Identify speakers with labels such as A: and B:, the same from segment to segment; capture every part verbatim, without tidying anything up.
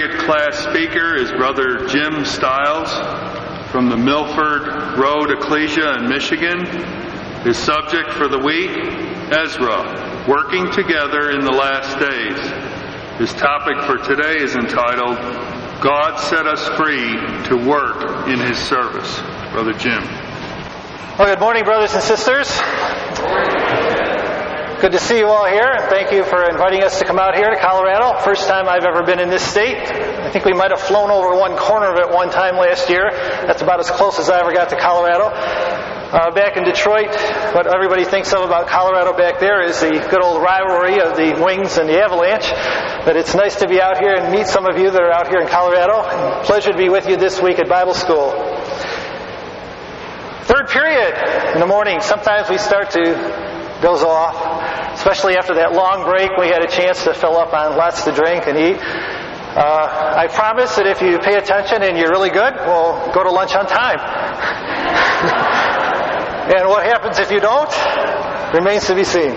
A: period class speaker is Brother Jim Stiles from the Milford Road Ecclesia in Michigan. His subject for the week, Ezra, Working Together in the Last Days. His topic for today is entitled, God Set Us Free to Work in His Service. Brother Jim.
B: Well, good morning, brothers and sisters. Good to see you all here, and thank you for inviting us to come out here to Colorado. First time I've ever been in this state. I think we might have flown over one corner of it one time last year. That's about as close as I ever got to Colorado. Uh, back in Detroit, what everybody thinks of about Colorado back there is the good old rivalry of the Wings and the Avalanche. But it's nice to be out here and meet some of you that are out here in Colorado. And pleasure to be with you this week at Bible school. Third period in the morning. Sometimes we start to doze off, especially after that long break. We had a chance to fill up on lots to drink and eat. Uh, I promise that if you pay attention and you're really good, we'll go to lunch on time. And what happens if you don't remains to be seen.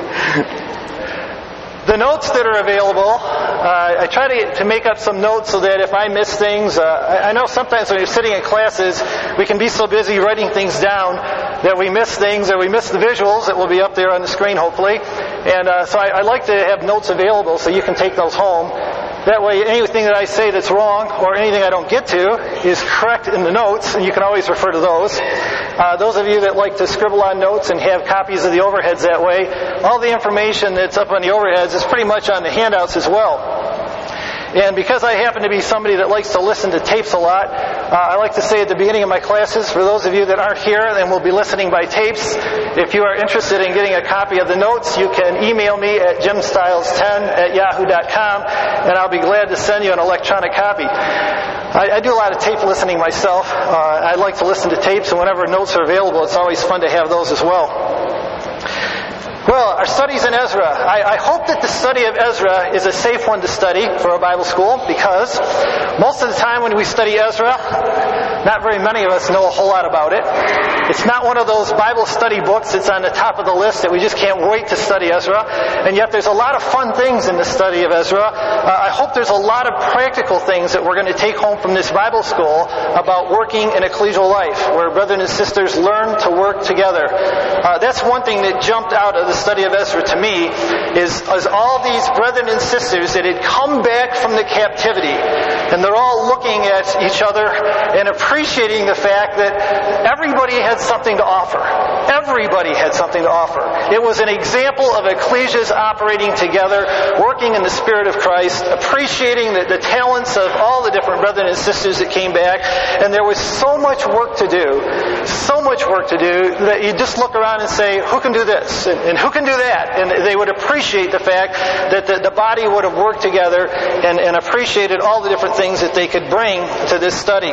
B: The notes that are available, uh, I try to, to make up some notes so that if I miss things, uh, I, I know sometimes when you're sitting in classes, we can be so busy writing things down that we miss things, or we miss the visuals that will be up there on the screen, hopefully. And uh, so I, I like to have notes available so you can take those home. That way, anything that I say that's wrong or anything I don't get to is correct in the notes, and you can always refer to those. Uh, those of you that like to scribble on notes and have copies of the overheads that way, all the information that's up on the overheads is pretty much on the handouts as well. And because I happen to be somebody that likes to listen to tapes a lot, uh, I like to say at the beginning of my classes, for those of you that aren't here and will be listening by tapes, if you are interested in getting a copy of the notes, you can email me at jim stiles ten at yahoo dot com, and I'll be glad to send you an electronic copy. I, I do a lot of tape listening myself. Uh, I like to listen to tapes, and whenever notes are available, it's always fun to have those as well. Well, our studies in Ezra. I, I hope that the study of Ezra is a safe one to study for a Bible school, because most of the time when we study Ezra, not very many of us know a whole lot about it. It's not one of those Bible study books that's on the top of the list that we just can't wait to study Ezra. And yet there's a lot of fun things in the study of Ezra. Uh, I hope there's a lot of practical things that we're going to take home from this Bible school about working in ecclesial life, where brothers and sisters learn to work together. Uh, that's one thing that jumped out of the study of Ezra to me, is, is all these brethren and sisters that had come back from the captivity, and they're all looking at each other and appreciating the fact that everybody had something to offer. Everybody had something to offer. It was an example of ecclesias operating together, working in the Spirit of Christ, appreciating the, the talents of all the different brethren and sisters that came back, and there was so much work to do, so much work to do, that you just look around and say, who can do this? And, and who can do that? And they would appreciate the fact that the, the body would have worked together and, and appreciated all the different things that they could bring to this study.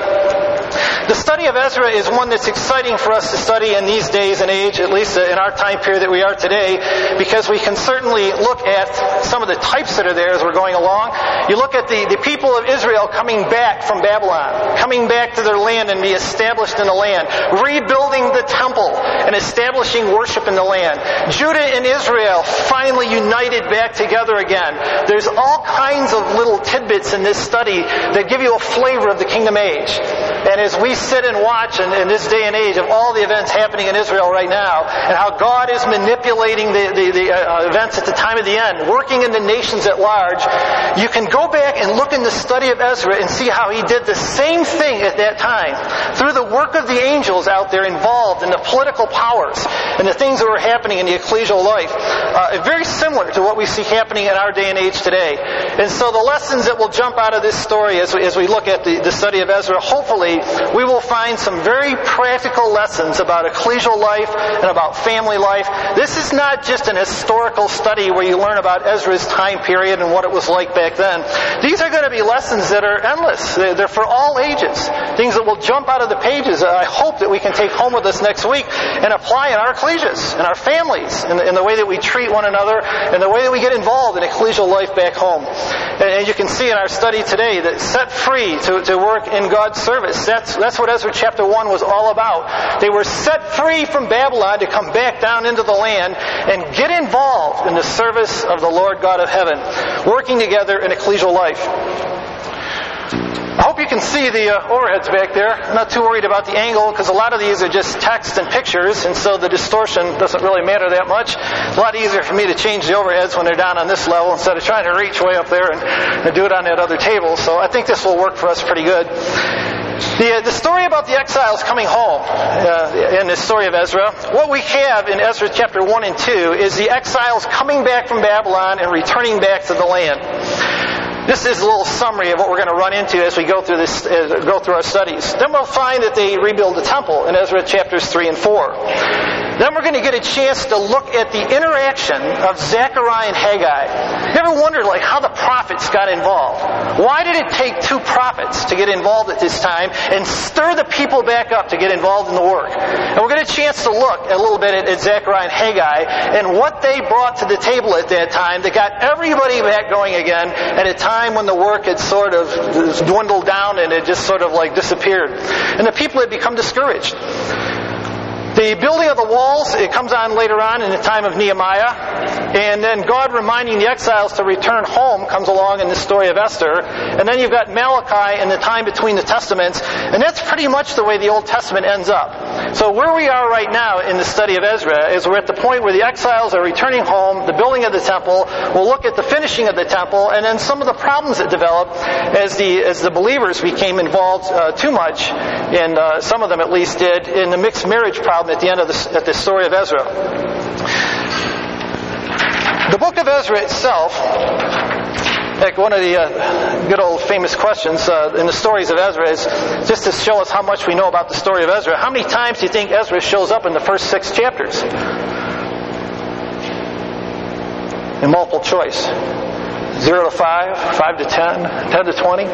B: The study of Ezra is one that's exciting for us to study in these days and age, at least in our time period that we are today, because we can certainly look at some of the types that are there as we're going along. You look at the, the people of Israel coming back from Babylon, coming back to their land and be established in the land, rebuilding the temple and establishing worship in the land. Judah and Israel finally united back together again. There's all kinds of little tidbits in this study that give you a flavor of the kingdom age. And as we sit and watch in, in this day and age of all the events happening in Israel right now, and how God is manipulating the, the, the uh, events at the time of the end, working in the nations at large, you can go back and look in the study of Ezra and see how he did the same thing at that time, through the work of the angels out there involved in the political powers and the things that were happening in the ecclesial life. Uh, very similar to what we see happening in our day and age today. And so the lessons that will jump out of this story as we, as we look at the, the study of Ezra, hopefully we will find some very practical lessons about ecclesial life and about family life. This is not just an historical study where you learn about Ezra's time period and what it was like back then. These are going to be lessons that are endless. They're for all ages. Things that will jump out of the pages that I hope that we can take home with us next week and apply in our ecclesias, in our families, in the, in the way that we treat one another, and the way that we get involved in ecclesial life back home. And, and you can see in our study today that set free to, to work in God's service. That's, that's what Ezra chapter one was all about. They were set free from Babylon to come back down into the land and get involved in the service of the Lord God of heaven, working together in ecclesial life. I hope you can see the uh, overheads back there. I'm not too worried about the angle because a lot of these are just text and pictures, and so the distortion doesn't really matter that much. It's a lot easier for me to change the overheads when they're down on this level instead of trying to reach way up there and, and do it on that other table. So I think this will work for us pretty good. The, uh, the story about the exiles coming home uh, in the story of Ezra, what we have in Ezra chapter one and two is the exiles coming back from Babylon and returning back to the land. This is a little summary of what we're going to run into as we go through this, uh, go through our studies. Then we'll find that they rebuild the temple in Ezra chapters three and four. Then we're going to get a chance to look at the interaction of Zechariah and Haggai. You ever wondered like how the prophets got involved? Why did it take two prophets to get involved at this time and stir the people back up to get involved in the work? And we'll get a chance to look a little bit at, at Zechariah and Haggai and what they brought to the table at that time that got everybody back going again at a time when the work had sort of dwindled down and it just sort of like disappeared. And the people had become discouraged. The building of the walls, it comes on later on in the time of Nehemiah. And then God reminding the exiles to return home comes along in the story of Esther. And then you've got Malachi in the time between the Testaments. And that's pretty much the way the Old Testament ends up. So where we are right now in the study of Ezra is we're at the point where the exiles are returning home, the building of the temple. We'll look at the finishing of the temple and then some of the problems that developed as the as the believers became involved uh, too much, and uh, some of them at least did, in the mixed marriage problem at the end of the, at the story of Ezra. The book of Ezra itself, like one of the uh, good old famous questions uh, in the stories of Ezra is just to show us how much we know about the story of Ezra. How many times do you think Ezra shows up in the first six chapters? In multiple choice. Zero to five, five to ten, ten to twenty.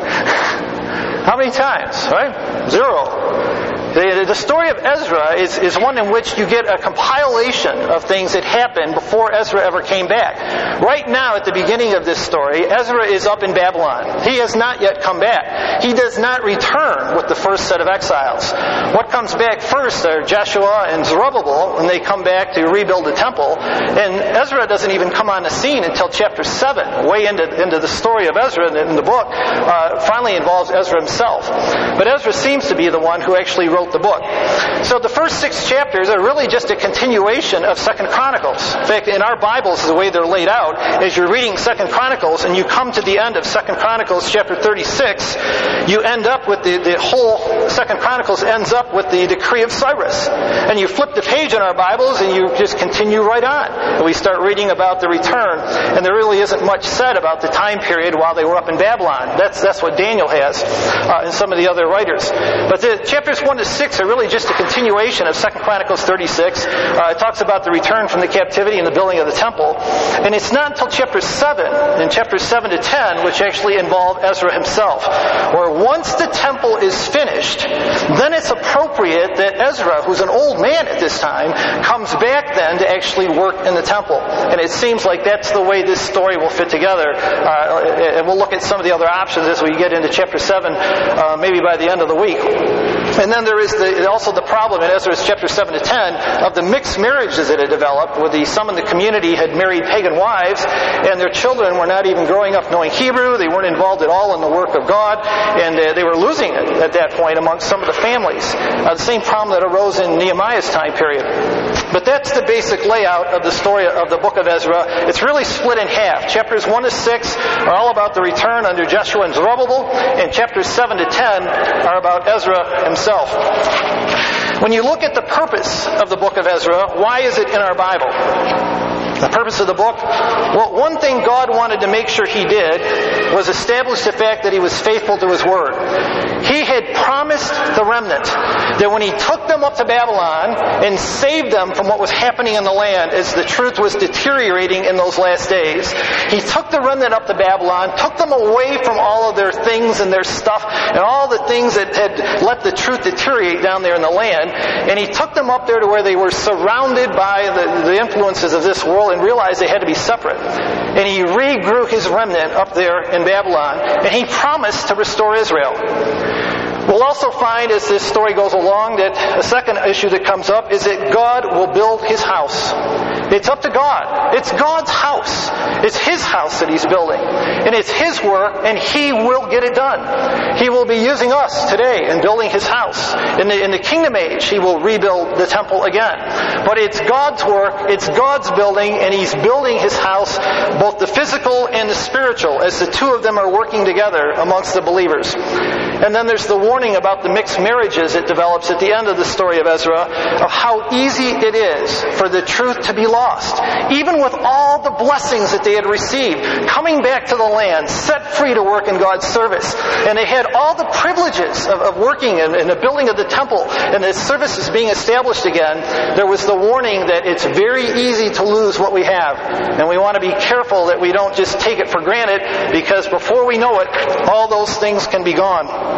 B: How many times, right? Zero. The, the story of Ezra is, is one in which you get a compilation of things that happened before Ezra ever came back. Right now, at the beginning of this story, Ezra is up in Babylon. He has not yet come back. He does not return with the first set of exiles. What comes back first are Joshua and Zerubbabel when they come back to rebuild the temple. And Ezra doesn't even come on the scene until chapter seven, way into, into the story of Ezra in the book, uh, finally involves Ezra himself. But Ezra seems to be the one who actually wrote the book. So the first six chapters are really just a continuation of Second Chronicles. In fact, in our Bibles, the way they're laid out, as you're reading Second Chronicles and you come to the end of Second Chronicles chapter thirty-six, you end up with the, the whole Second Chronicles ends up with the decree of Cyrus. And you flip the page in our Bibles and you just continue right on. And we start reading about the return. And there really isn't much said about the time period while they were up in Babylon. That's that's what Daniel has uh, and some of the other writers. But the chapters one to six are really just a continuation of Second Chronicles thirty-six. Uh, it talks about the return from the captivity and the building of the temple. And it's not until chapter seven, and chapters seven to ten, which actually involve Ezra himself, where once the temple is finished, then it's appropriate that Ezra, who's an old man at this time, comes back then to actually work in the temple. And it seems like that's the way this story will fit together. Uh, and we'll look at some of the other options as we get into chapter seven, uh, maybe by the end of the week. And then there is the, also the problem in Ezra chapter seven to ten of the mixed marriages that had developed, where the, some in the community had married pagan wives, and their children were not even growing up knowing Hebrew. They weren't involved at all in the work of God, and uh, they were losing it at that point amongst some of the families. Uh, the same problem that arose in Nehemiah's time period. But that's the basic layout of the story of the book of Ezra. It's really split in half. Chapters one to six are all about the return under Joshua and Zerubbabel, and chapters seven to ten are about Ezra himself. When you look at the purpose of the book of Ezra, why is it in our Bible? The purpose of the book? Well, one thing God wanted to make sure He did was establish the fact that He was faithful to His word. He had promised the remnant that when He took them up to Babylon and saved them from what was happening in the land as the truth was deteriorating in those last days, He took the remnant up to Babylon, took them away from all of their things and their stuff and all the things that had let the truth deteriorate down there in the land, and He took them up there to where they were surrounded by the, the influences of this world and realized they had to be separate. And He regrew His remnant up there in Babylon, and He promised to restore Israel. We'll also find as this story goes along that a second issue that comes up is that God will build His house. It's up to God. It's God's house. It's His house that He's building. And it's His work, and He will get it done. He will be using us today in building His house. In the, in the kingdom age, He will rebuild the temple again. But it's God's work, it's God's building, and He's building His house, both the physical and the spiritual, as the two of them are working together amongst the believers. And then there's the warning about the mixed marriages it develops at the end of the story of Ezra, of how easy it is for the truth to be lost. Even with all the blessings that they had received, coming back to the land, set free to work in God's service. And they had all the privileges of, of working in, in the building of the temple, and the services being established again. There was the warning that it's very easy to lose what we have. And we want to be careful that we don't just take it for granted, because before we know it, all those things can be gone.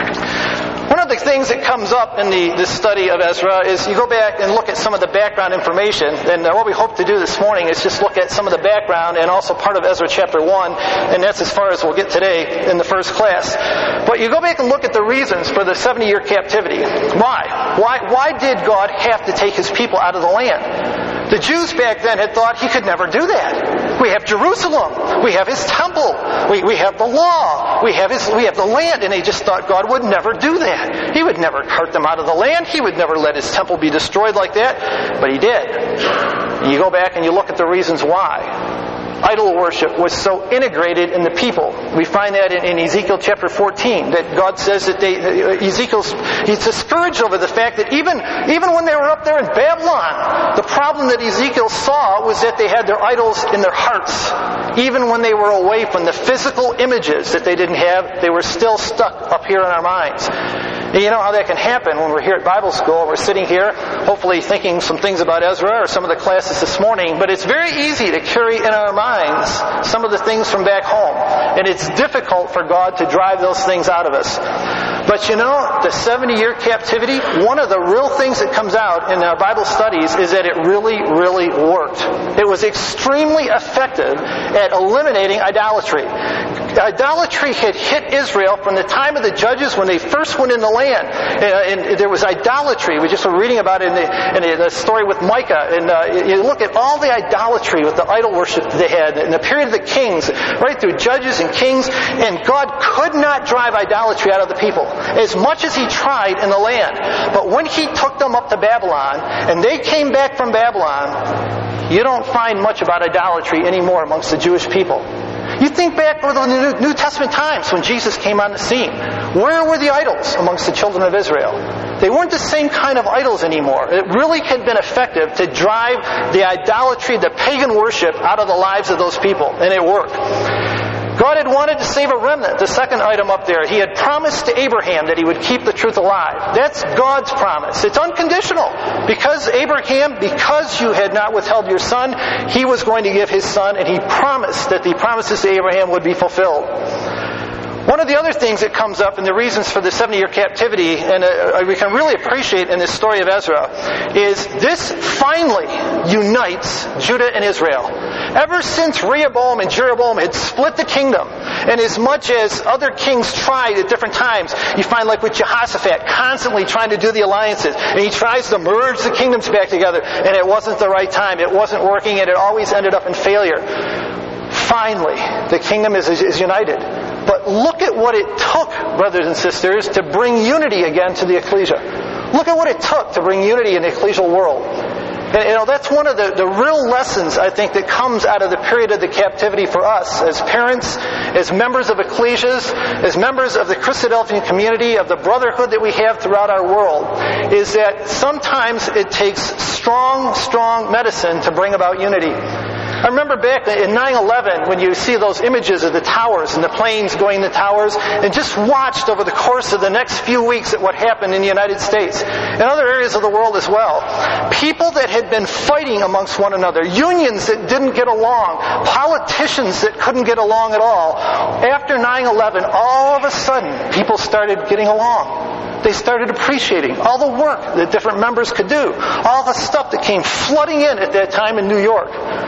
B: One of the things that comes up in the, the study of Ezra is you go back and look at some of the background information. And uh, what we hope to do this morning is just look at some of the background and also part of Ezra chapter one. And that's as far as we'll get today in the first class. But you go back and look at the reasons for the seventy-year captivity. Why? Why, why did God have to take His people out of the land? The Jews back then had thought He could never do that. We have Jerusalem. We have His temple. We, we have the law. We have His, we have the land. And they just thought God would never do that. He would never cart them out of the land. He would never let His temple be destroyed like that. But He did. And you go back and you look at the reasons why. Idol worship was so integrated in the people. We find that in, in Ezekiel chapter fourteen, that God says that they, Ezekiel's, he's discouraged over the fact that even, even when they were up there in Babylon, the problem that Ezekiel saw was that they had their idols in their hearts. Even when they were away from the physical images that they didn't have, they were still stuck up here in our minds. And you know how that can happen when we're here at Bible school. We're sitting here, hopefully thinking some things about Ezra or some of the classes this morning, but it's very easy to carry in our minds some of the things from back home. And it's difficult for God to drive those things out of us. But you know, the seventy-year captivity, one of the real things that comes out in our Bible studies is that it really, really worked. It was extremely effective at eliminating idolatry. Idolatry had hit Israel from the time of the judges when they first went in the land. And, and there was idolatry. We just were reading about it in the, in the story with Micah. And uh, you look at all the idolatry with the idol worship that they had in the period of the kings, right through judges and kings. And God could not drive idolatry out of the people, as much as He tried in the land. But when He took them up to Babylon, and they came back from Babylon, you don't find much about idolatry anymore amongst the Jewish people. You think back to the New Testament times when Jesus came on the scene. Where were the idols amongst the children of Israel? They weren't the same kind of idols anymore. It really had been effective to drive the idolatry, the pagan worship out of the lives of those people. And it worked. God had wanted to save a remnant. The second item up there, He had promised to Abraham that He would keep the truth alive. That's God's promise. It's unconditional. Because Abraham, because you had not withheld your son, He was going to give His son, and He promised that the promises to Abraham would be fulfilled. One of the other things that comes up in the reasons for the seventy-year captivity, and uh, we can really appreciate in this story of Ezra, is this finally unites Judah and Israel. Ever since Rehoboam and Jeroboam had split the kingdom, and as much as other kings tried at different times, you find like with Jehoshaphat constantly trying to do the alliances, and he tries to merge the kingdoms back together, and it wasn't the right time, it wasn't working, and it always ended up in failure. Finally, the kingdom is, is united. But look at what it took, brothers and sisters, to bring unity again to the ecclesia. Look at what it took to bring unity in the ecclesial world. And you know, that's one of the, the real lessons, I think, that comes out of the period of the captivity for us as parents, as members of ecclesias, as members of the Christadelphian community, of the brotherhood that we have throughout our world, is that sometimes it takes strong, strong medicine to bring about unity. I remember back in nine eleven when you see those images of the towers and the planes going in the towers, and just watched over the course of the next few weeks at what happened in the United States and other areas of the world as well. People that had been fighting amongst one another, unions that didn't get along, politicians that couldn't get along at all. After nine eleven, all of a sudden, people started getting along. They started appreciating all the work that different members could do, all the stuff that came flooding in at that time in New York.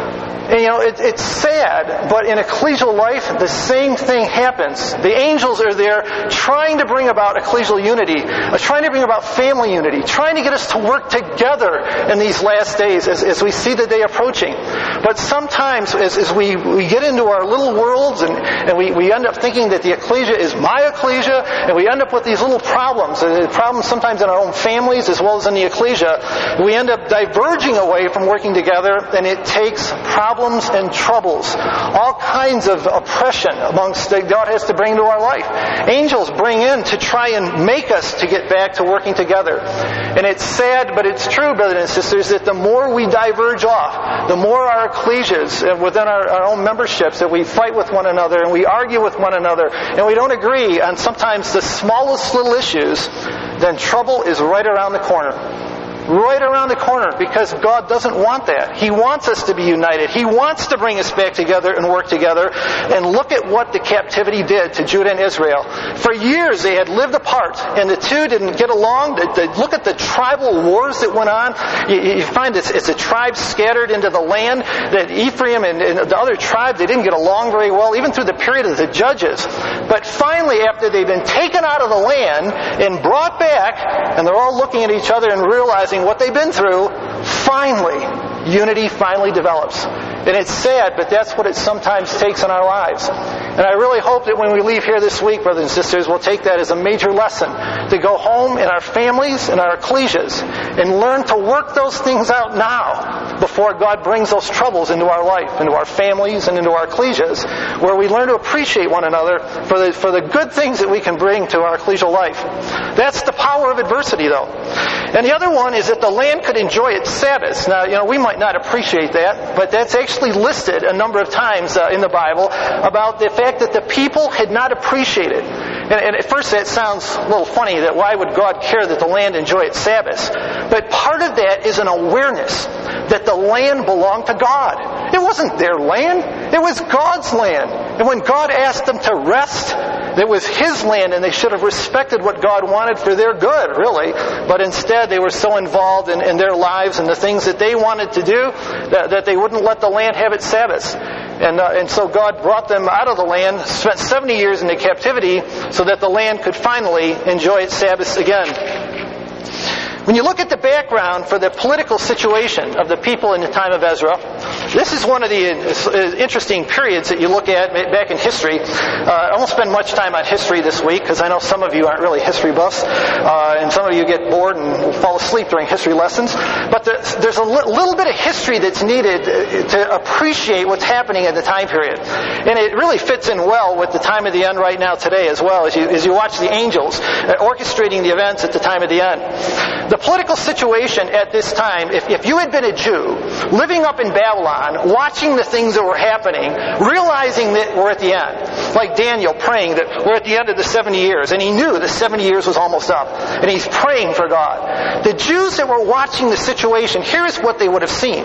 B: And, you know, it, it's sad, but in ecclesial life, the same thing happens. The angels are there trying to bring about ecclesial unity, uh, trying to bring about family unity, trying to get us to work together in these last days as, as we see the day approaching. But sometimes as, as we, we get into our little worlds and, and we, we end up thinking that the ecclesia is my ecclesia, and we end up with these little problems, uh, problems sometimes in our own families as well as in the ecclesia. We end up diverging away from working together, and it takes problems and troubles, all kinds of oppression amongst that God has to bring to our life. Angels bring in to try and make us to get back to working together. And it's sad, but it's true, brothers and sisters, that the more we diverge off, the more our ecclesias and within our, our own memberships that we fight with one another and we argue with one another and we don't agree on sometimes the smallest little issues, then trouble is right around the corner. Right around the corner, because God doesn't want that. He wants us to be united. He wants to bring us back together and work together. And look at what the captivity did to Judah and Israel. For years they had lived apart, and the two didn't get along. Look at the tribal wars that went on. You find it's, it's a tribe scattered into the land, that Ephraim and, and the other tribe, they didn't get along very well, even through the period of the judges. But finally, after they've been taken out of the land and brought back, and they're all looking at each other and realizing what they've been through, finally, unity finally develops. And it's sad, but that's what it sometimes takes in our lives. And I really hope that when we leave here this week, brothers and sisters, we'll take that as a major lesson to go home in our families and our ecclesias and learn to work those things out now before God brings those troubles into our life, into our families and into our ecclesias, where we learn to appreciate one another for the, for the good things that we can bring to our ecclesial life. That's the power of adversity, though. And the other one is that the land could enjoy its Sabbaths. Now, you know, we might not appreciate that, but that's actually listed a number of times uh, in the Bible about the fact that the people had not appreciated. And, and at first that sounds a little funny, that why would God care that the land enjoy its Sabbaths? But part of that is an awareness that the land belonged to God. It wasn't their land. It was God's land. And when God asked them to rest, it was His land, and they should have respected what God wanted for their good, really. But instead, they were so involved in, in their lives and the things that they wanted to do that, that they wouldn't let the land have its Sabbaths. And, uh, and so God brought them out of the land, spent seventy years in the captivity, so that the land could finally enjoy its Sabbaths again. When you look at the background for the political situation of the people in the time of Ezra, this is one of the interesting periods that you look at back in history. Uh, I won't spend much time on history this week, because I know some of you aren't really history buffs, uh, and some of you get bored and fall asleep during history lessons. But there's a little bit of history that's needed to appreciate what's happening in the time period. And it really fits in well with the time of the end right now today as well, as you, as you watch the angels orchestrating the events at the time of the end. The political situation at this time, if, if you had been a Jew living up in Babylon, watching the things that were happening, realizing that we're at the end, like Daniel praying that we're at the end of the seventy years, and he knew the seventy years was almost up, and he's praying for God. The Jews that were watching the situation, here's what they would have seen.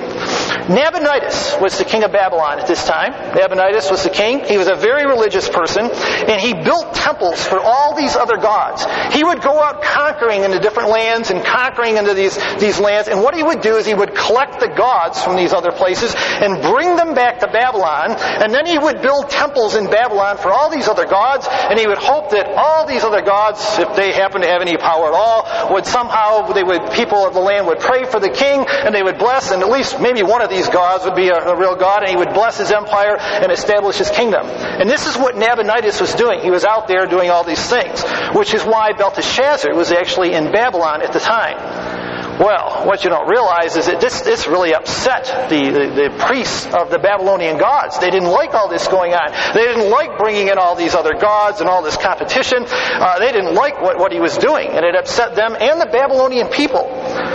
B: Nabonidus was the king of Babylon at this time. Nabonidus was the king. He was a very religious person, and he built temples for all these other gods. He would go out conquering into different lands and conquering into these, these lands, and what he would do is he would collect the gods from these other places and bring them back to Babylon, and then he would build temples in Babylon for all these other gods, and he would hope that all these other gods, if they happen to have any power at all, would somehow, they would, people of the land would pray for the king, and they would bless, and at least maybe one of these gods would be a, a real god, and he would bless his empire and establish his kingdom. And this is what Nabonidus was doing. He was out there doing all these things, which is why Belteshazzar was actually in Babylon at the time. Well, what you don't realize is that this, this really upset the, the, the priests of the Babylonian gods. They didn't like all this going on. They didn't like bringing in all these other gods and all this competition. Uh, they didn't like what, what he was doing, and it upset them and the Babylonian people.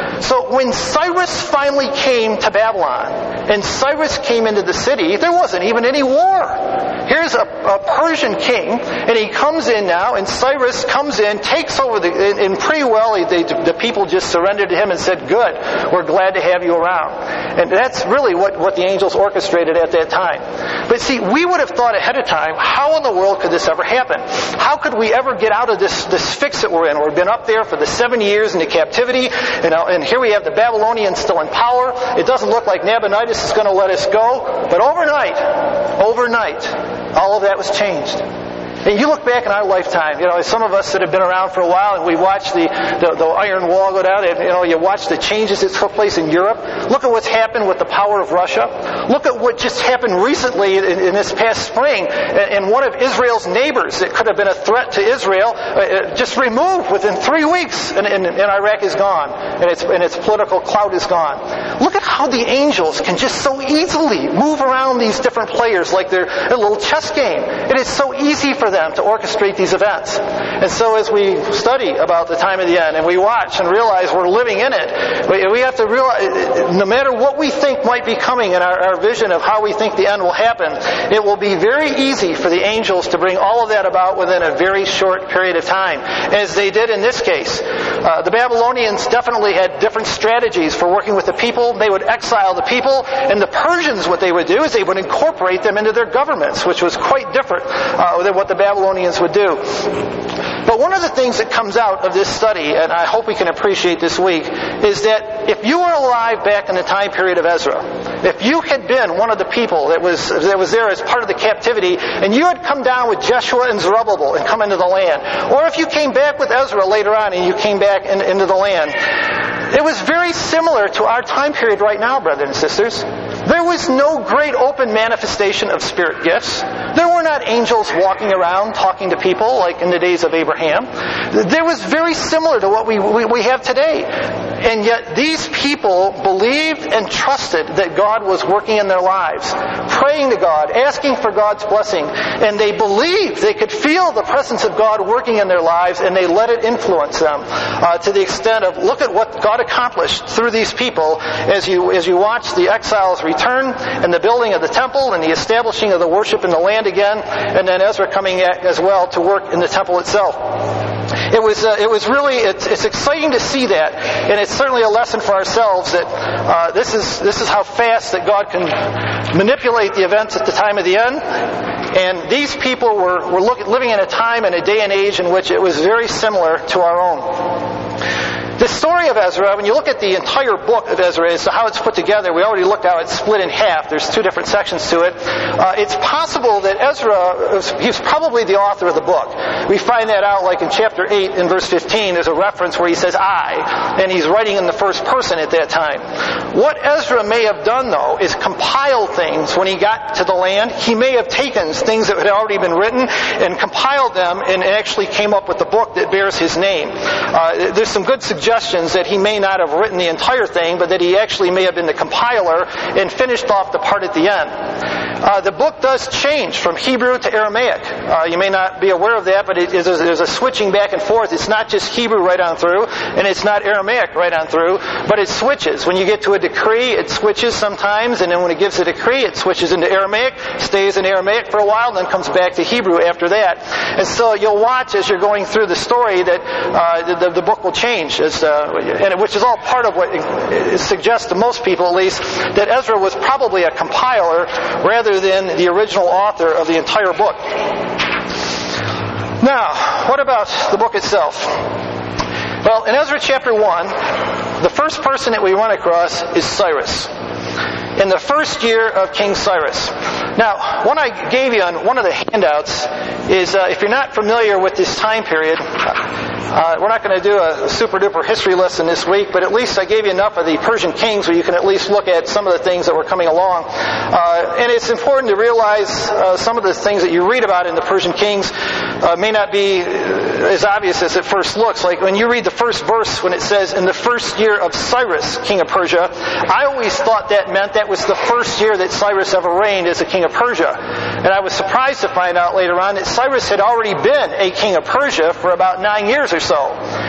B: So when Cyrus finally came to Babylon, and Cyrus came into the city, there wasn't even any war. here's a, a Persian king, and he comes in now, and Cyrus comes in, takes over the, and, and pretty well they, the people just surrendered to him and said, good, we're glad to have you around. And that's really what, what the angels orchestrated at that time. But see, we would have thought ahead of time, how in the world could this ever happen? How could we ever get out of this, this fix that we're in? We've been up there for the seventy years into captivity, you know, and here we have the Babylonians still in power. It doesn't look like Nabonidus is going to let us go. But overnight, overnight, all of that was changed. And you look back in our lifetime, you know, some of us that have been around for a while, and we watched the, the, the Iron Wall go down, and, you know, you watch the changes that took place in Europe. Look at what's happened with the power of Russia. Look at what just happened recently in, in this past spring, and one of Israel's neighbors that could have been a threat to Israel, uh, just removed within three weeks, and, and, and Iraq is gone, and its, and its political clout is gone. Look at how the angels can just so easily move around these different players like they're a little chess game. It is so easy for them to orchestrate these events. And so as we study about the time of the end and we watch and realize we're living in it, we have to realize no matter what we think might be coming in our, our vision of how we think the end will happen, it will be very easy for the angels to bring all of that about within a very short period of time, as they did in this case. Uh, the Babylonians definitely had different strategies for working with the people. They would exile the people, and the Persians, what they would do is they would incorporate them into their governments, which was quite different uh, than what the Babylonians would do. But one of the things that comes out of this study, and I hope we can appreciate this week, is that if you were alive back in the time period of Ezra, if you had been one of the people that was that was there as part of the captivity, and you had come down with Joshua and Zerubbabel and come into the land, or if you came back with Ezra later on and you came back in, into the land, it was very similar to our time period right now, brothers and sisters. There was no great open manifestation of spirit gifts. There were not angels walking around talking to people like in the days of Abraham. There was very similar to what we, we, we have today. And yet these people believed and trusted that God was working in their lives, praying to God, asking for God's blessing. And they believed they could feel the presence of God working in their lives, and they let it influence them uh, to the extent of, look at what God accomplished through these people as you as you watch the exiles return and the building of the temple and the establishing of the worship in the land again, and then Ezra coming as well to work in the temple itself. It was uh, it was really it's, it's exciting to see that, and it's certainly a lesson for ourselves that uh, this is this is how fast that God can manipulate the events at the time of the end. And these people were were look, living in a time and a day and age in which it was very similar to our own. The story of Ezra, when you look at the entire book of Ezra as to how it's put together, we already looked how it's split in half. There's two different sections to it. Uh, it's possible that Ezra, was, he was probably the author of the book. We find that out like in chapter eight in verse fifteen. There's a reference where he says, I, and he's writing in the first person at that time. What Ezra may have done, though, is compile things when he got to the land. He may have taken things that had already been written and compiled them and actually came up with the book that bears his name. Uh, there's some good suggestions that he may not have written the entire thing, but that he actually may have been the compiler and finished off the part at the end. Uh, the book does change from Hebrew to Aramaic. Uh, you may not be aware of that, but it is a, there's a switching back and forth. It's not just Hebrew right on through, and it's not Aramaic right on through, but it switches. When you get to a decree, it switches sometimes, and then when it gives a decree, it switches into Aramaic, stays in Aramaic for a while, and then comes back to Hebrew after that. And so you'll watch as you're going through the story that uh, the, the book will change, as, uh, and which is all part of what it suggests to most people, at least, that Ezra was probably a compiler rather than the original author of the entire book. Now, what about the book itself? Well, in Ezra chapter one, the first person that we run across is Cyrus, in the first year of King Cyrus. Now, what I gave you on one of the handouts is, uh, if you're not familiar with this time period, Uh, we're not going to do a super-duper history lesson this week, but at least I gave you enough of the Persian kings where you can at least look at some of the things that were coming along. Uh, and it's important to realize uh, some of the things that you read about in the Persian kings uh, may not be as obvious as it first looks. Like when you read the first verse when it says, in the first year of Cyrus, king of Persia, I always thought that meant that was the first year that Cyrus ever reigned as a king of Persia. And I was surprised to find out later on that Cyrus had already been a king of Persia for about nine years or so.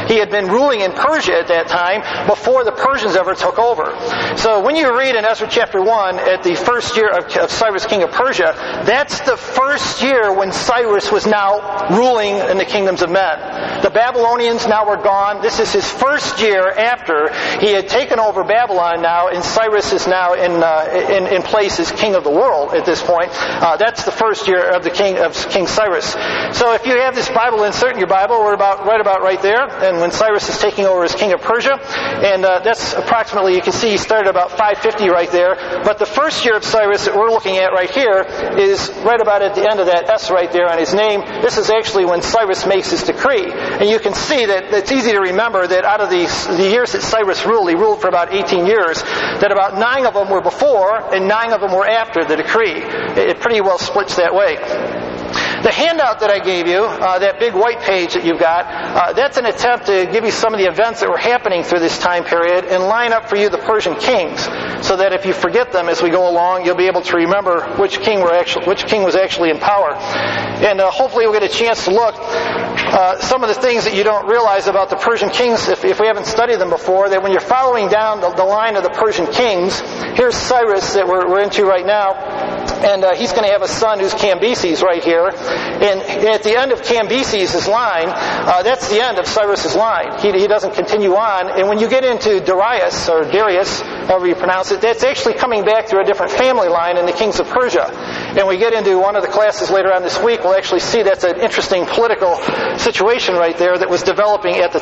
B: He had been ruling in Persia at that time before the Persians ever took over. So when you read in Ezra chapter one, at the first year of, of Cyrus, king of Persia, that's the first year when Cyrus was now ruling in the kingdoms of men. The Babylonians now were gone. This is his first year after he had taken over Babylon now, and Cyrus is now in uh, in, in place as king of the world at this point. Uh, that's the first year of the king of King Cyrus. So if you have this Bible insert in your Bible, we're about right about right there, and when Cyrus is taking over as king of Persia, and uh, that's approximately, you can see he started about five fifty right there. But the first year of Cyrus that we're looking at right here is right about at the end of that S right there on his name. This is actually when Cyrus makes his decree. And you can see that it's easy to remember that out of the, the years that Cyrus ruled, he ruled for about eighteen years, that about nine of them were before and nine of them were after the decree. It pretty well splits that way. The handout that I gave you, uh, that big white page that you've got, uh, that's an attempt to give you some of the events that were happening through this time period and line up for you the Persian kings, so that if you forget them as we go along, you'll be able to remember which king were actually, which king was actually in power. And uh, hopefully we'll get a chance to look uh, some of the things that you don't realize about the Persian kings, if, if we haven't studied them before, that when you're following down the, the line of the Persian kings, here's Cyrus that we're, we're into right now, and uh, he's going to have a son who's Cambyses right here. And at the end of Cambyses' line, uh, that's the end of Cyrus' line. He, he doesn't continue on. And when you get into Darius, or Darius, however you pronounce it, that's actually coming back through a different family line in the kings of Persia. And we get into one of the classes later on this week, we'll actually see that's an interesting political situation right there that was developing at the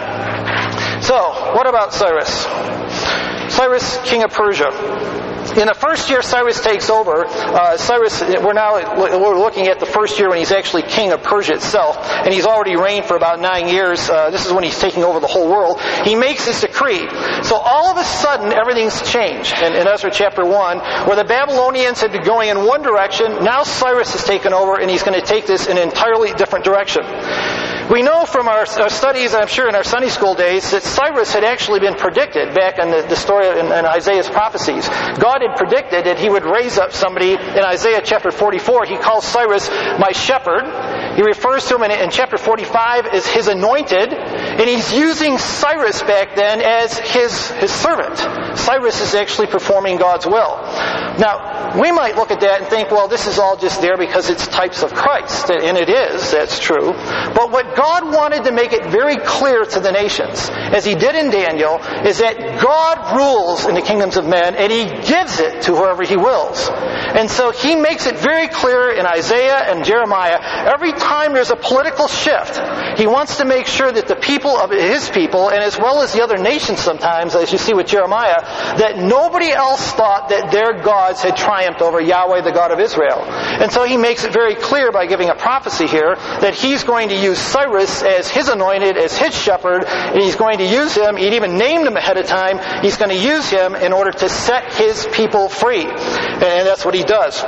B: time. So, what about Cyrus? Cyrus, king of Persia. In the first year Cyrus takes over, uh, Cyrus, we're now we're looking at the first year when he's actually king of Persia itself, and he's already reigned for about nine years. Uh, this is when he's taking over the whole world. He makes his decree. So all of a sudden, everything's changed. In, in Ezra chapter one, where the Babylonians had been going in one direction, now Cyrus has taken over, and he's going to take this in an entirely different direction. We know from our, our studies, I'm sure in our Sunday school days, that Cyrus had actually been predicted back in the, the story in, in Isaiah's prophecies. God had predicted that he would raise up somebody in Isaiah chapter forty-four. He calls Cyrus my shepherd. He refers to him in, in chapter forty-five as his anointed, and he's using Cyrus back then as his, his servant. Cyrus is actually performing God's will. Now, we might look at that and think, well, this is all just there because it's types of Christ, and it is, that's true. But what God wanted to make it very clear to the nations, as he did in Daniel, is that God rules in the kingdoms of men, and he gives it to whoever he wills. And so he makes it very clear in Isaiah and Jeremiah, every time there's a political shift, he wants to make sure that the people of his people, and as well as the other nations sometimes, as you see with Jeremiah, that nobody else thought that their gods had triumphed over Yahweh, the God of Israel. And so he makes it very clear by giving a prophecy here that he's going to use Cyrus as his anointed, as his shepherd, and he's going to use him, he'd even named him ahead of time, he's going to use him in order to set his people free. And that's what he does.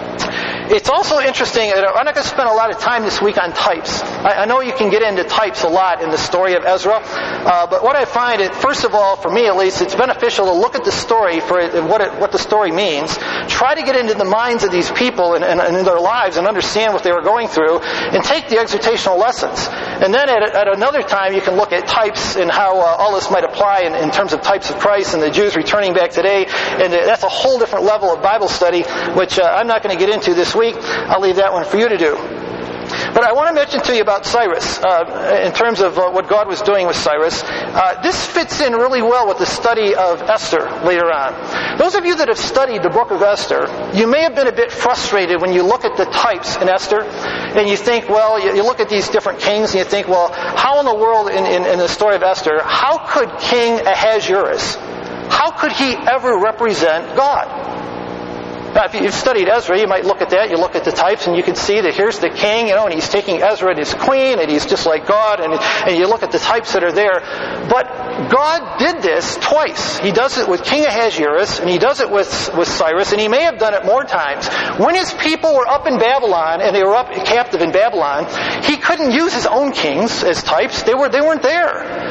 B: It's also interesting, I'm not going to spend a lot of time this week on types. I, I know you can get into types a lot in the story of Ezra, uh, but what I find, it, first of all, for me at least, it's beneficial to look at the story for it, what, it, what the story means, try to get into the minds of these people and, and, and in their lives and understand what they were going through, and take the exhortational lessons. And then at, at another time you can look at types and how uh, all this might apply in, in terms of types of Christ and the Jews returning back today, and uh, that's a whole different level of Bible study, which uh, I'm not going to get into this week. I'll leave that one for you to do. But I want to mention to you about Cyrus, uh, in terms of uh, what God was doing with Cyrus. Uh, this fits in really well with the study of Esther later on. Those of you that have studied the book of Esther, you may have been a bit frustrated when you look at the types in Esther, and you think, well, you, you look at these different kings, and you think, well, how in the world, in, in, in the story of Esther, how could King Ahasuerus, how could he ever represent God? Now, if you've studied Ezra, you might look at that, you look at the types, and you can see that here's the king, you know, and he's taking Ezra and his queen, and he's just like God, and, and you look at the types that are there. But God did this twice. He does it with King Ahasuerus, and he does it with, with Cyrus, and he may have done it more times. When his people were up in Babylon, and they were up captive in Babylon, he couldn't use his own kings as types. They were, they weren't there.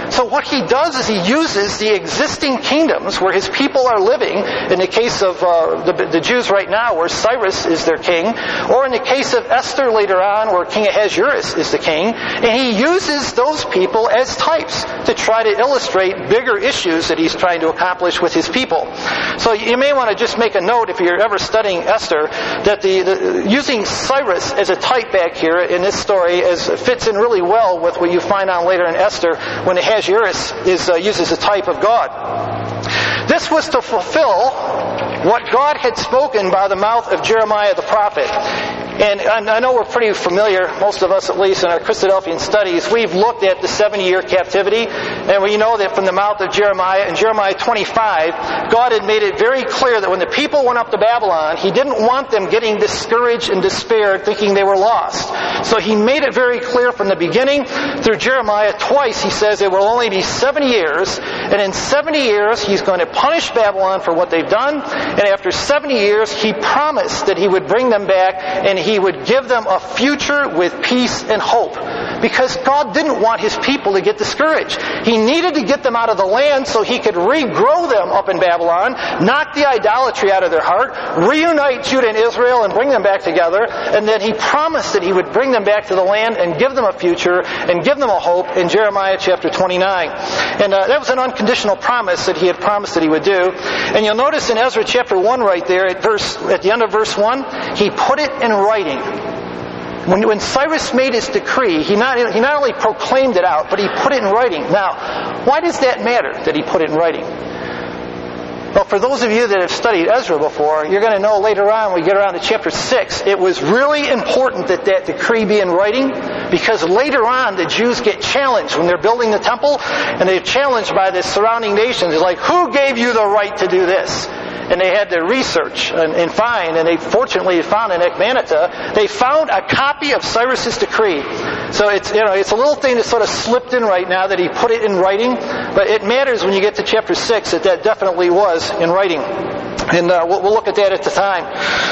B: So what he does is he uses the existing kingdoms where his people are living, in the case of uh, the, the Jews right now where Cyrus is their king, or in the case of Esther later on where King Ahasuerus is the king, and he uses those people as types to try to illustrate bigger issues that he's trying to accomplish with his people. So you may want to just make a note if you're ever studying Esther that the, the using Cyrus as a type back here in this story as fits in really well with what you find on later in Esther when Ahasuerus is uh, used as a type of God. This was to fulfill what God had spoken by the mouth of Jeremiah the prophet. And I know we're pretty familiar, most of us at least, in our Christadelphian studies. We've looked at the seventy-year captivity, and we know that from the mouth of Jeremiah, in Jeremiah twenty-five, God had made it very clear that when the people went up to Babylon, He didn't want them getting discouraged and despaired, thinking they were lost. So He made it very clear from the beginning. Through Jeremiah, twice He says it will only be seventy years, and in seventy years He's going to punish Babylon for what they've done, and after seventy years He promised that He would bring them back, and He would give them a future with peace and hope. Because God didn't want His people to get discouraged. He needed to get them out of the land so He could regrow them up in Babylon, knock the idolatry out of their heart, reunite Judah and Israel and bring them back together, and then He promised that He would bring them back to the land and give them a future and give them a hope in Jeremiah chapter twenty-nine. And uh, that was an unconditional promise that He had promised that He would do. And you'll notice in Ezra chapter one right there, at verse at the end of verse one, He put it in writing. When, when Cyrus made his decree, he not, he not only proclaimed it out, but he put it in writing. Now, why does that matter that he put it in writing? Well, for those of you that have studied Ezra before, you're going to know later on, when we get around to chapter six, it was really important that that decree be in writing, because later on the Jews get challenged when they're building the temple, and they're challenged by the surrounding nations. It's like, who gave you the right to do this? And they had to research and, and find, and they fortunately found in Ecbatana, they found a copy of Cyrus's decree. So it's, you know, it's a little thing that sort of slipped in right now that he put it in writing, but it matters when you get to chapter six that that definitely was in writing. And uh, we'll, we'll look at that at the time.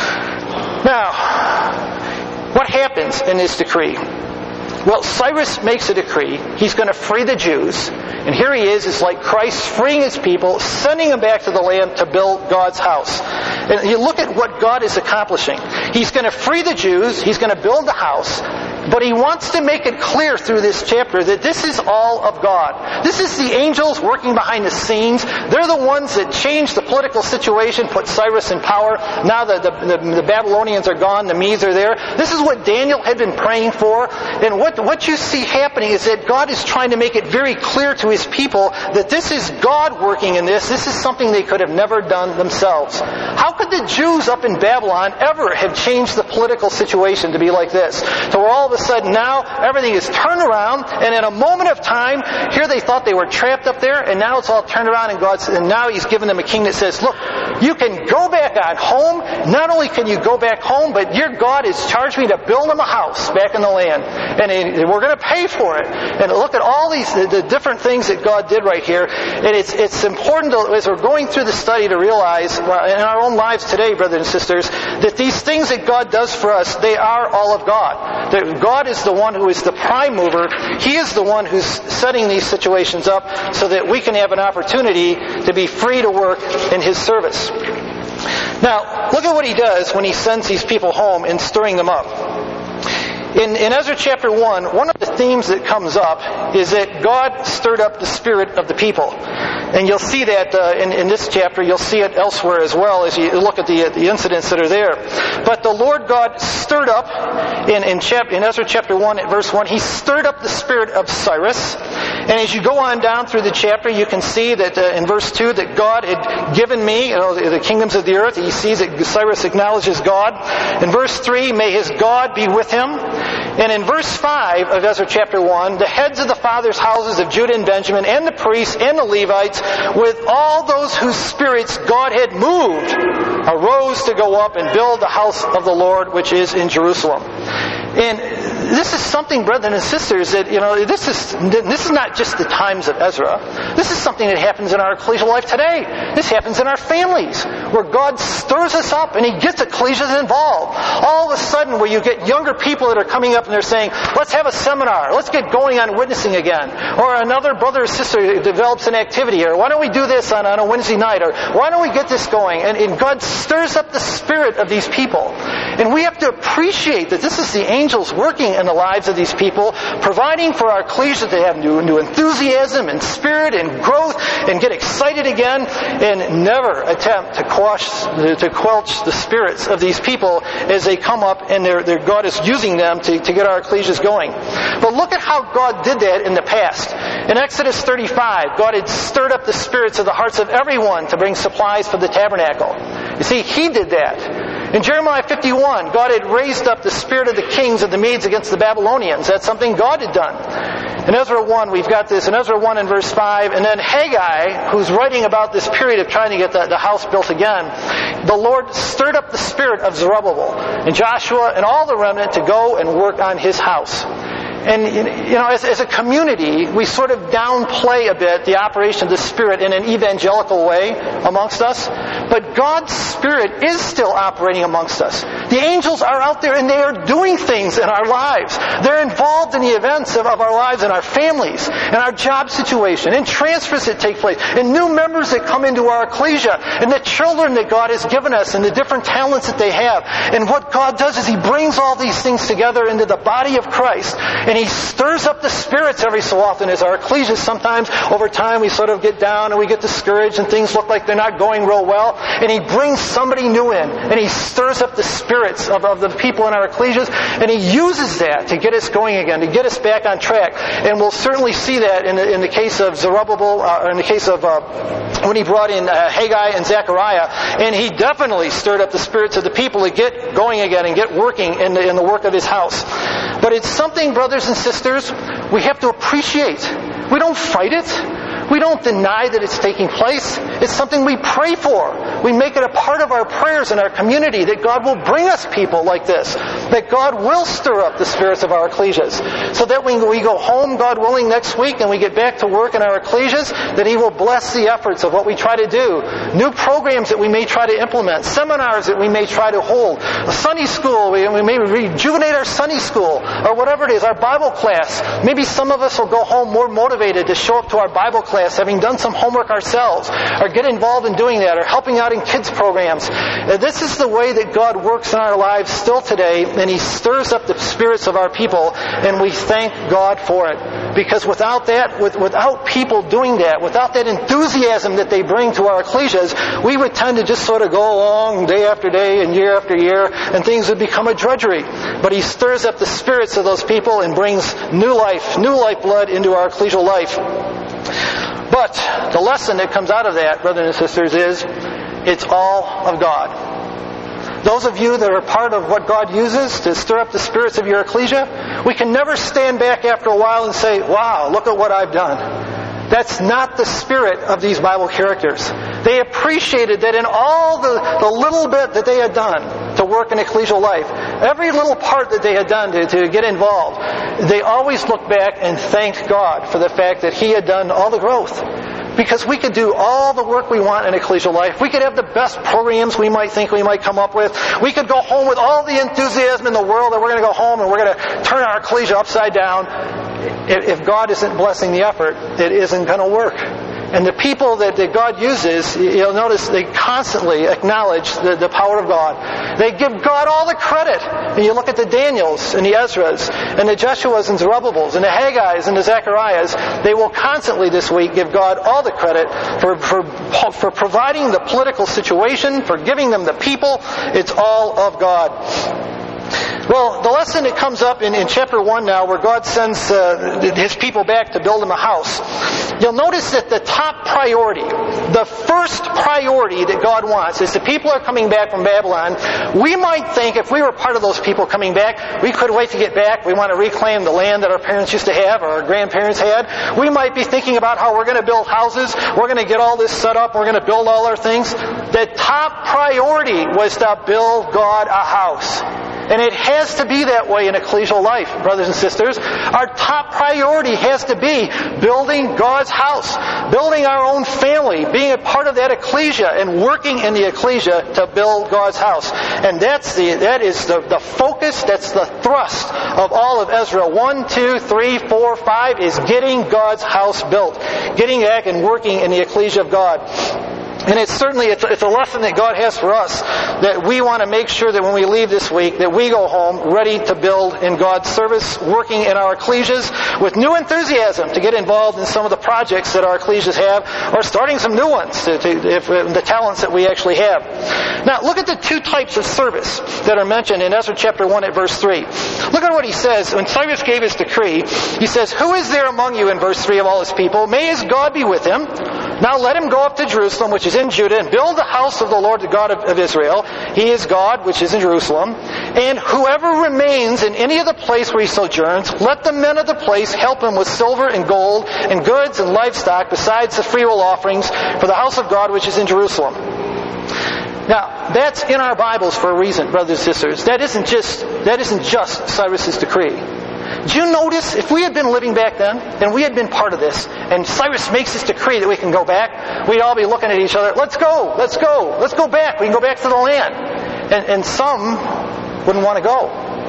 B: Now, what happens in this decree? Well, Cyrus makes a decree. He's going to free the Jews. And here he is, it's like Christ freeing His people, sending them back to the land to build God's house. And you look at what God is accomplishing. He's going to free the Jews. He's going to build the house. But He wants to make it clear through this chapter that this is all of God. This is the angels working behind the scenes. They're the ones that changed the political situation, put Cyrus in power. Now the, the, the, the Babylonians are gone, the Medes are there. This is what Daniel had been praying for. And what, what you see happening is that God is trying to make it very clear to His people that this is God working in this. This is something they could have never done themselves. How could the Jews up in Babylon ever have changed the political situation to be like this? To where all of a sudden now everything is turned around, and in a moment of time, here they thought they were trapped up there, and now it's all turned around, and God's, and now He's given them a king that says, look, you can go back on home. Not only can you go back home, but your God has charged me to build them a house back in the land, and we're going to pay for it. And look at all these the, the different things that God did right here. And it's it's important to, as we're going through the study, to realize in our own lives today, brothers and sisters, that these things that God does for us, they are all of God. That God is the one who is the prime mover. He is the one who's setting these situations up so that we can have an opportunity to be free to work in His service. Now, look at what He does when He sends these people home and stirring them up. In, in Ezra chapter one, one of the themes that comes up is that God stirred up the spirit of the people. And you'll see that uh, in, in this chapter. You'll see it elsewhere as well as you look at the, the incidents that are there. But the Lord God stirred up, in, in, chap, in Ezra chapter one at verse one, He stirred up the spirit of Cyrus. And as you go on down through the chapter, you can see that uh, in verse two that God had given me, you know, the, the kingdoms of the earth. He sees that Cyrus acknowledges God. In verse three, may his God be with him. And in verse five of Ezra chapter one, the heads of the fathers' houses of Judah and Benjamin, and the priests and the Levites, with all those whose spirits God had moved, arose to go up and build the house of the Lord, which is in Jerusalem. And this is something, brethren and sisters, that, you know, this is this is not just the times of Ezra. This is something that happens in our ecclesial life today. This happens in our families, where God stirs us up and He gets ecclesias involved. All of a sudden, where you get younger people that are coming up and they're saying, let's have a seminar, let's get going on witnessing again. Or another brother or sister develops an activity, or why don't we do this on, on a Wednesday night, or why don't we get this going? And, and God stirs up the spirit of these people. And we have to appreciate that this is the angels working in the lives of these people, providing for our ecclesia to have new, new enthusiasm and spirit and growth and get excited again, and never attempt to quash, to quelch the spirits of these people as they come up and their, their God is using them to, to get our ecclesias going. But look at how God did that in the past. In Exodus thirty-five, God had stirred up the spirits of the hearts of everyone to bring supplies for the tabernacle. You see, He did that. In Jeremiah fifty-one, God had raised up the spirit of the kings of the Medes against the Babylonians. That's something God had done. In Ezra one, we've got this. In Ezra one and verse five, and then Haggai, who's writing about this period of trying to get the, the house built again, the Lord stirred up the spirit of Zerubbabel and Joshua and all the remnant to go and work on His house. And, you know, as, as a community, we sort of downplay a bit the operation of the Spirit in an evangelical way amongst us. But God's Spirit is still operating amongst us. The angels are out there and they are doing things in our lives. They're involved in the events of, of our lives, in our families, in our job situation, in transfers that take place, in new members that come into our ecclesia, and the children that God has given us, and the different talents that they have. And what God does is He brings all these things together into the body of Christ. And He stirs up the spirits every so often as our ecclesias. Sometimes over time we sort of get down and we get discouraged and things look like they're not going real well. And He brings somebody new in and He stirs up the spirits of, of the people in our ecclesias, and He uses that to get us going again, to get us back on track. And we'll certainly see that in the, in the case of Zerubbabel, uh, or in the case of uh, when He brought in uh, Haggai and Zechariah. And He definitely stirred up the spirits of the people to get going again and get working in the, in the work of His house. But it's something, brothers and sisters, we have to appreciate. We don't fight it. We don't deny that it's taking place. It's something we pray for. We make it a part of our prayers in our community that God will bring us people like this. That God will stir up the spirits of our ecclesias. So that when we go home, God willing, next week and we get back to work in our ecclesias, that He will bless the efforts of what we try to do. New programs that we may try to implement. Seminars that we may try to hold. A Sunday school, we, we may rejuvenate our Sunday school. Or whatever it is, our Bible class. Maybe some of us will go home more motivated to show up to our Bible class having done some homework ourselves, or get involved in doing that, or helping out in kids programs. Uh, this is the way that God works in our lives still today, and He stirs up the spirits of our people, and we thank God for it. Because without that, with, without people doing that, without that enthusiasm that they bring to our ecclesias, we would tend to just sort of go along day after day and year after year, and things would become a drudgery. But He stirs up the spirits of those people and brings new life, new lifeblood into our ecclesial life. But the lesson that comes out of that, brothers and sisters, is it's all of God. Those of you that are part of what God uses to stir up the spirits of your ecclesia, we can never stand back after a while and say, wow, look at what I've done. That's not the spirit of these Bible characters. They appreciated that in all the, the little bit that they had done to work in ecclesial life, every little part that they had done to, to get involved, they always looked back and thanked God for the fact that He had done all the growth. Because we could do all the work we want in ecclesial life. We could have the best programs we might think we might come up with. We could go home with all the enthusiasm in the world that we're going to go home and we're going to turn our ecclesia upside down. If God isn't blessing the effort, it isn't going to work. And the people that, that God uses, you'll notice they constantly acknowledge the, the power of God. They give God all the credit. And you look at the Daniels and the Ezras and the Jeshuas and Zerubbabels and the Haggais and the Zechariahs, they will constantly this week give God all the credit for, for, for providing the political situation, for giving them the people. It's all of God. Well, the lesson that comes up in, in chapter one now, where God sends uh, His people back to build Him a house, you'll notice that the top priority, the first priority that God wants is the people are coming back from Babylon. We might think if we were part of those people coming back, we couldn't wait to get back. We want to reclaim the land that our parents used to have or our grandparents had. We might be thinking about how we're going to build houses. We're going to get all this set up. We're going to build all our things. The top priority was to build God a house. And it has to be that way in ecclesial life, brothers and sisters. Our top priority has to be building God's house, building our own family, being a part of that ecclesia and working in the ecclesia to build God's house. And that's the, that is the, the focus, that's the thrust of all of Ezra. One, two, three, four, five is getting God's house built, getting back and working in the ecclesia of God. And it's certainly, it's, it's a lesson that God has for us, that we want to make sure that when we leave this week, that we go home ready to build in God's service, working in our ecclesias with new enthusiasm to get involved in some of the projects that our ecclesias have, or starting some new ones, to, to, if, the talents that we actually have. Now, look at the two types of service that are mentioned in Ezra chapter one at verse three. Look at what he says. When Cyrus gave his decree, he says, "Who is there among you," in verse three, "of all his people? May his God be with him. Now let him go up to Jerusalem, which is in Judah, and build the house of the Lord, the God of, of Israel. He is God, which is in Jerusalem. And whoever remains in any of the place where he sojourns, let the men of the place help him with silver and gold and goods and livestock, besides the freewill offerings for the house of God, which is in Jerusalem." Now, that's in our Bibles for a reason, brothers and sisters. That isn't just, that isn't just Cyrus's decree. Do you notice, if we had been living back then, and we had been part of this, and Cyrus makes this decree that we can go back, we'd all be looking at each other, let's go, let's go, let's go back, we can go back to the land. And, and some wouldn't want to go.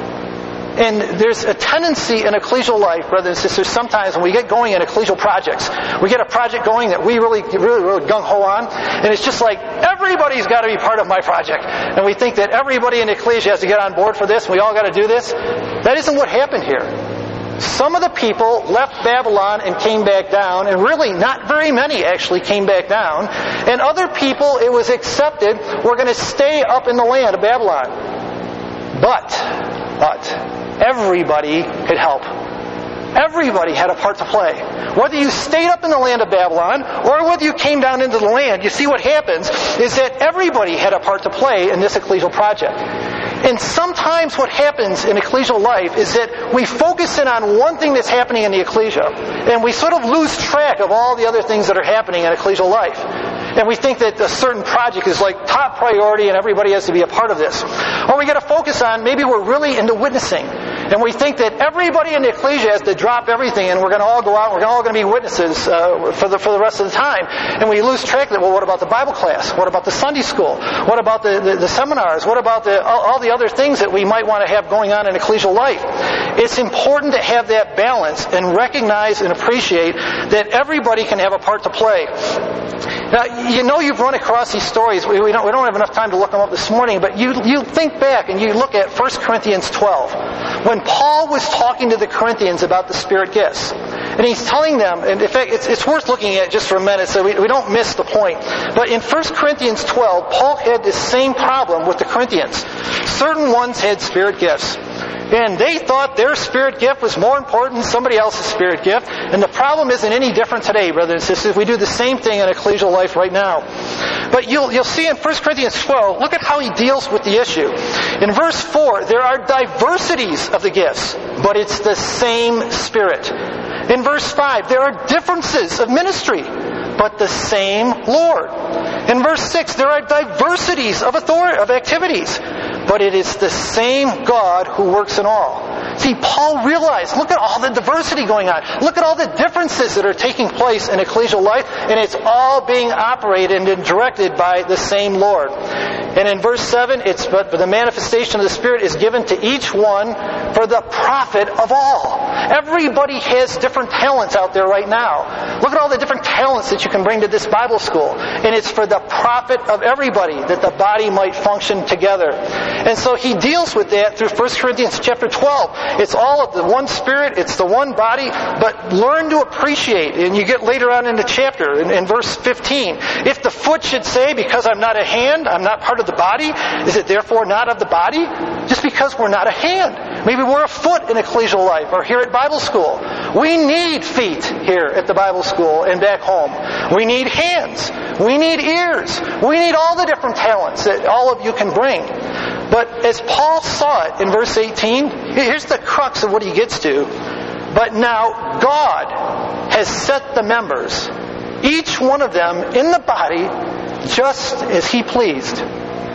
B: And there's a tendency in ecclesial life, brothers and sisters, sometimes when we get going in ecclesial projects, we get a project going that we really, really, really gung-ho on, and it's just like, everybody's got to be part of my project. And we think that everybody in the ecclesia has to get on board for this, and we all got to do this. That isn't what happened here. Some of the people left Babylon and came back down, and really not very many actually came back down. And other people, it was accepted, were going to stay up in the land of Babylon. But, but, everybody could help. Everybody had a part to play. Whether you stayed up in the land of Babylon or whether you came down into the land, you see what happens is that everybody had a part to play in this ecclesial project. And sometimes what happens in ecclesial life is that we focus in on one thing that's happening in the ecclesia, and we sort of lose track of all the other things that are happening in ecclesial life. And we think that a certain project is like top priority and everybody has to be a part of this. Or we got to focus on, maybe we're really into witnessing. And we think that everybody in the ecclesia has to drop everything and we're going to all go out and we're all going to be witnesses uh, for the for the rest of the time. And we lose track of that. Well, what about the Bible class? What about the Sunday school? What about the, the, the seminars? What about the, all, all the other things that we might want to have going on in ecclesial life? It's important to have that balance and recognize and appreciate that everybody can have a part to play. Now, you know you've run across these stories. We, we, don't, we don't have enough time to look them up this morning, but you, you think back and you look at First Corinthians twelve. When Paul was talking to the Corinthians about the Spirit gifts, and he's telling them, and in fact, it's, it's worth looking at just for a minute so we, we don't miss the point. But in First Corinthians twelve, Paul had this same problem with the Corinthians. Certain ones had Spirit gifts. And they thought their spirit gift was more important than somebody else's spirit gift. And the problem isn't any different today, brothers and sisters. We do the same thing in ecclesial life right now. But you'll, you'll see in First Corinthians twelve, look at how he deals with the issue. In verse four, there are diversities of the gifts, but it's the same Spirit. In verse five, there are differences of ministry, but the same Lord. In verse six, there are diversities of authority, of activities, but it is the same God who works in all. See, Paul realized, look at all the diversity going on. Look at all the differences that are taking place in ecclesial life, and it's all being operated and directed by the same Lord. And in verse seven, it's but the manifestation of the Spirit is given to each one for the profit of all. Everybody has different talents out there right now. Look at all the different talents that you can bring to this Bible school. And it's for the profit of everybody, that the body might function together. And so he deals with that through First Corinthians chapter twelve. It's all of the one Spirit, it's the one body, but learn to appreciate. And you get later on in the chapter, in, in verse fifteen, if the foot should say, because I'm not a hand, I'm not part of the body, is it therefore not of the body? Just because we're not a hand. Maybe we're a foot in ecclesial life or here at Bible school. We need feet here at the Bible school and back home. We need hands. We need ears. We need all the different talents that all of you can bring. But as Paul saw it in verse eighteen, here's the crux of what he gets to. But now God has set the members, each one of them in the body, just as He pleased.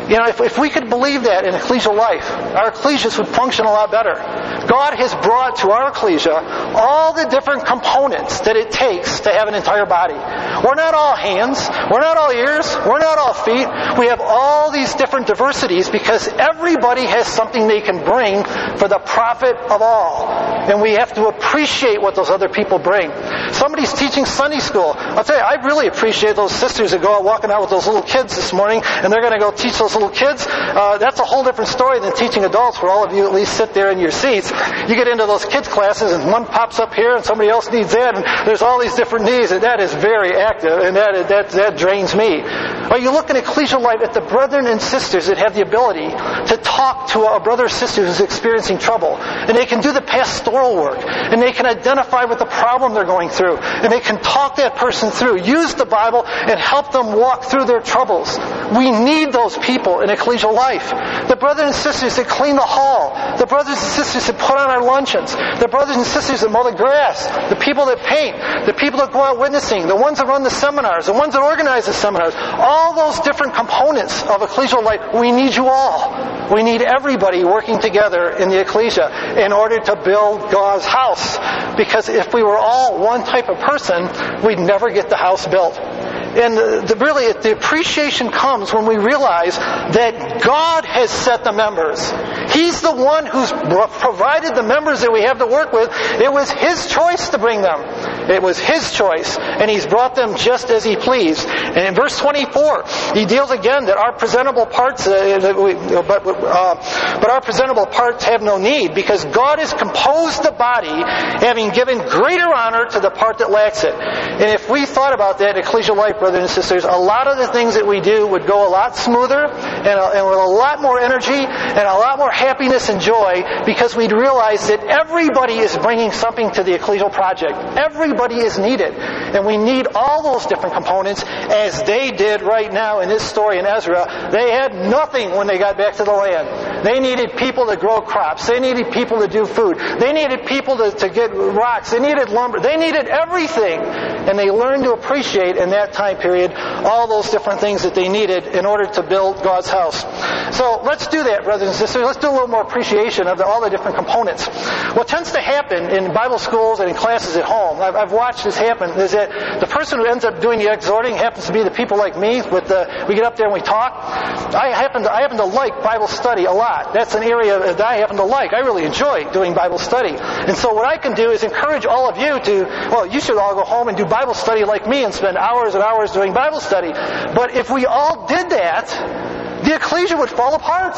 B: You know, if, if we could believe that in ecclesial life, our ecclesias would function a lot better. God has brought to our ecclesia all the different components that it takes to have an entire body. We're not all hands. We're not all ears. We're not all feet. We have all these different diversities because everybody has something they can bring for the profit of all. And we have to appreciate what those other people bring. Somebody's teaching Sunday school. I'll tell you, I really appreciate those sisters that go out walking out with those little kids this morning, and they're going to go teach those little kids. Uh, that's a whole different story than teaching adults, where all of you at least sit there in your seats. You get into those kids' classes, and one pops up here, and somebody else needs that, and there's all these different needs, and that is very active, and that that that drains me. Or you look in ecclesial life at the brethren and sisters that have the ability to talk to a brother or sister who's experiencing trouble, and they can do the pastoral work, and they can identify with the problem they're going through, and they can talk that person through, use the Bible, and help them walk through their troubles. We need those people in ecclesial life. The brothers and sisters that clean the hall, the brothers and sisters that put on our luncheons, the brothers and sisters that mow the grass, the people that paint, the people that go out witnessing, the ones that run the seminars, the ones that organize the seminars, all those different components of ecclesial life, we need you all. We need everybody working together in the ecclesia in order to build God's house. Because if we were all one type of person, we'd never get the house built. And the, the, really, the appreciation comes when we realize that God has set the members. He's the one who's provided the members that we have to work with. It was His choice to bring them. It was His choice, and He's brought them just as He pleased. And in verse twenty-four, He deals again that our presentable parts, uh, we, but, uh, but our presentable parts have no need, because God has composed the body, having given greater honor to the part that lacks it. And if we thought about that in ecclesial life, brothers and sisters, a lot of the things that we do would go a lot smoother and, a, and with a lot more energy and a lot more happiness and joy, because we'd realize that everybody is bringing something to the ecclesial project. Everybody is needed. And we need all those different components, as they did right now in this story in Ezra. They had nothing when they got back to the land. They needed people to grow crops. They needed people to do food. They needed people to, to get rocks. They needed lumber. They needed everything. And they learned to appreciate in that time period all those different things that they needed in order to build God's house. So let's do that, brothers and sisters. Let's do a little more appreciation of the, all the different components. What tends to happen in Bible schools and in classes at home, I've, I've watched this happen, is that the person who ends up doing the exhorting happens to be the people like me. With the, we get up there and we talk. I happen to, I happen to like Bible study a lot. That's an area that I happen to like. I really enjoy doing Bible study. And so what I can do is encourage all of you to, well, you should all go home and do Bible study like me and spend hours and hours doing Bible study. But if we all did that, the ecclesia would fall apart.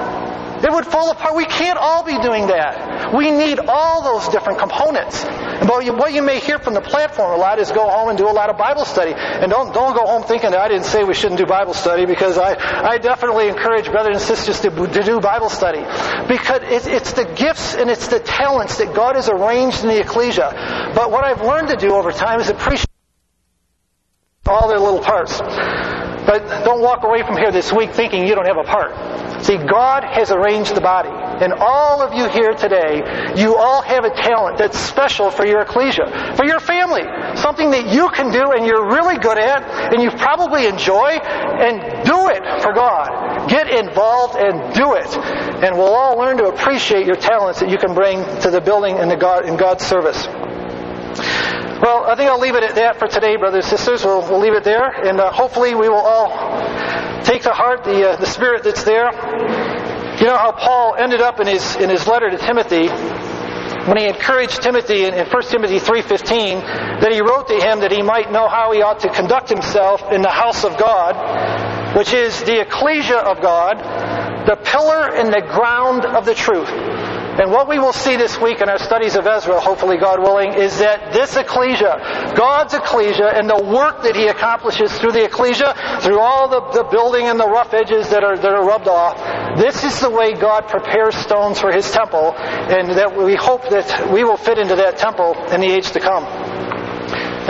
B: It would fall apart. We can't all be doing that. We need all those different components. And what you may hear from the platform a lot is go home and do a lot of Bible study. And don't don't go home thinking that I didn't say we shouldn't do Bible study, because I, I definitely encourage brothers and sisters to, to do Bible study. Because it's, it's the gifts and it's the talents that God has arranged in the ecclesia. But what I've learned to do over time is appreciate all their little parts. But don't walk away from here this week thinking you don't have a part. See, God has arranged the body. And all of you here today, you all have a talent that's special for your ecclesia, for your family. Something that you can do and you're really good at and you probably enjoy, and do it for God. Get involved and do it. And we'll all learn to appreciate your talents that you can bring to the building and the God, in God's service. Well, I think I'll leave it at that for today, brothers and sisters. We'll, we'll leave it there, and uh, hopefully we will all take to heart the uh, the spirit that's there. You know how Paul ended up in his in his letter to Timothy, when he encouraged Timothy in, in First Timothy three fifteen, that he wrote to him that he might know how he ought to conduct himself in the house of God, which is the ecclesia of God, the pillar and the ground of the truth. And what we will see this week in our studies of Ezra, hopefully God willing, is that this ecclesia, God's ecclesia, and the work that He accomplishes through the ecclesia, through all the, the building and the rough edges that are that are rubbed off, this is the way God prepares stones for His temple, and that we hope that we will fit into that temple in the age to come.